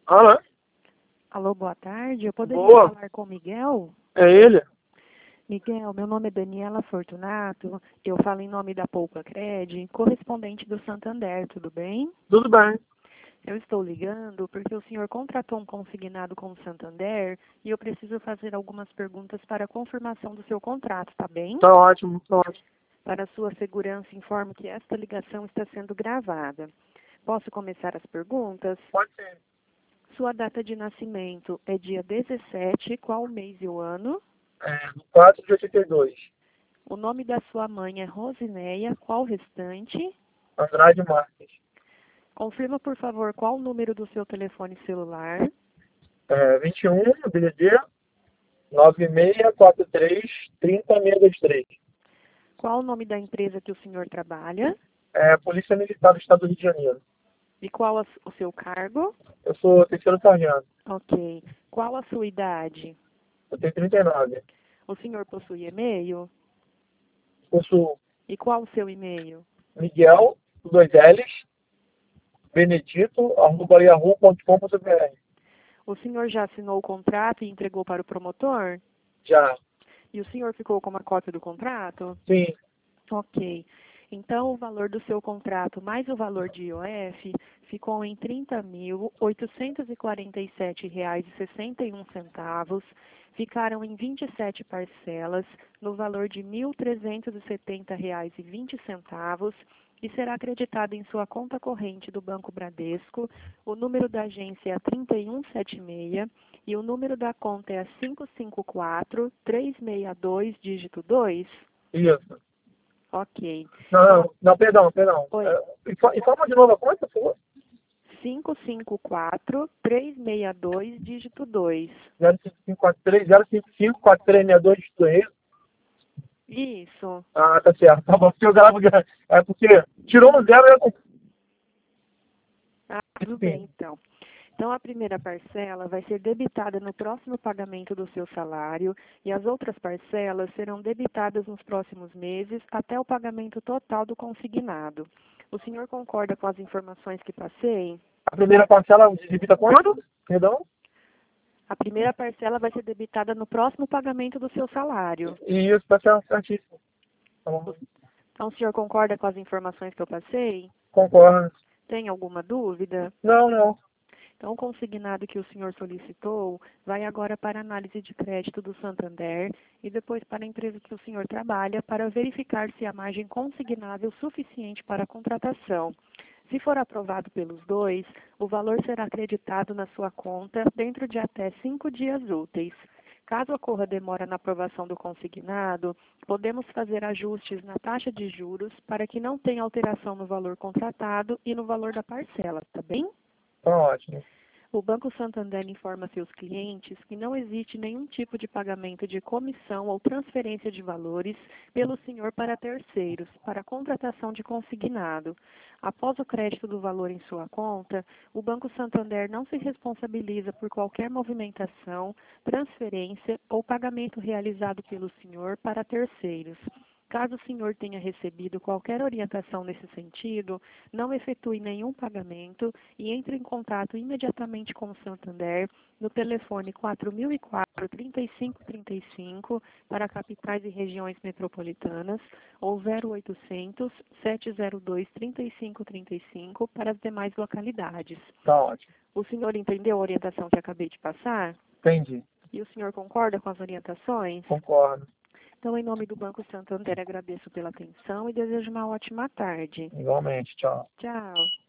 Alô? Alô, boa tarde. Eu poderia Boa. falar com o Miguel? É ele? Miguel, meu nome é Daniela Fortunato. Eu falo em nome da Poupa Cred, correspondente do Santander, tudo bem? Tudo bem. Eu estou ligando porque o senhor contratou um consignado com o Santander e eu preciso fazer algumas perguntas para a confirmação do seu contrato, tá bem? Tá ótimo, tá ótimo. Para sua segurança, informo que esta ligação está sendo gravada. Posso começar as perguntas? Pode ser. Sua data de nascimento é dia 17, qual o mês e o ano? 4 de 82. O nome da sua mãe é Rosineia, qual o restante? Andrade Marques. Confirma, por favor, qual o número do seu telefone celular? 21, DDD, 9643 30623. Qual o nome da empresa que o senhor trabalha? Polícia Militar do Estado do Rio de Janeiro. E qual o seu cargo? Eu sou terceiro sargento. Ok. Qual a sua idade? Eu tenho 39. O senhor possui e-mail? Possuo E qual o seu e-mail? Miguel, com 2 L's, Benedito, @yahoo.com.br. O senhor já assinou o contrato e entregou para o promotor? Já. E o senhor ficou com uma cópia do contrato? Sim. Ok. Então, o valor do seu contrato mais o valor de IOF ficou em R$ 30.847,61. Ficaram em 27 parcelas, no valor de R$ 1.370,20 e será acreditado em sua conta corrente do Banco Bradesco. O número da agência é a 3176 e o número da conta é a 554-362, dígito 2. Isso. Ok. Então, Não, perdão. oi. Informa de novo a conta, por favor. 554-362, dígito 2. 0553 055 4362 isso? Isso. Ah, tá certo. Tá bom, porque eu gravo. É porque tirou um zero e eu. Ah, tudo bem, Sim. então. Então, a primeira parcela vai ser debitada no próximo pagamento do seu salário e as outras parcelas serão debitadas nos próximos meses até o pagamento total do consignado. O senhor concorda com as informações que passei? A primeira parcela debita quando? Perdão? A primeira parcela vai ser debitada no próximo pagamento do seu salário. E isso tá certíssimo. Tá bom. Então, o senhor concorda com as informações que eu passei? Concordo. Tem alguma dúvida? Não. Então, o consignado que o senhor solicitou vai agora para a análise de crédito do Santander e depois para a empresa que o senhor trabalha para verificar se há margem consignável suficiente para a contratação. Se for aprovado pelos dois, o valor será acreditado na sua conta dentro de até 5 dias úteis. Caso ocorra demora na aprovação do consignado, podemos fazer ajustes na taxa de juros para que não tenha alteração no valor contratado e no valor da parcela, tá bem? Tá ótimo. O Banco Santander informa seus clientes que não existe nenhum tipo de pagamento de comissão ou transferência de valores pelo senhor para terceiros, para a contratação de consignado. Após o crédito do valor em sua conta, o Banco Santander não se responsabiliza por qualquer movimentação, transferência ou pagamento realizado pelo senhor para terceiros. Caso o senhor tenha recebido qualquer orientação nesse sentido, não efetue nenhum pagamento e entre em contato imediatamente com o Santander no telefone 4004-3535 para capitais e regiões metropolitanas ou 0800 702 3535 para as demais localidades. Tá ótimo. O senhor entendeu a orientação que acabei de passar? Entendi. E o senhor concorda com as orientações? Concordo. Então, em nome do Banco Santander, agradeço pela atenção e desejo uma ótima tarde. Igualmente. Tchau. Tchau.